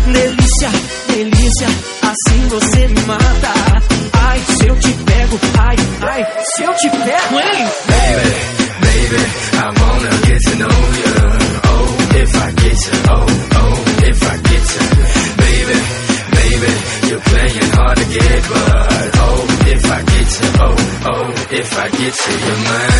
Delícia, delícia, assim você me mata. Ai, se eu te pego, ai, ai, se eu te pego, hein? Baby, baby, I wanna get to know you. Oh, if I get to, oh, if I get to. Baby, baby, you're playing hard to get, but oh, if I get to, oh, if I get to your mind.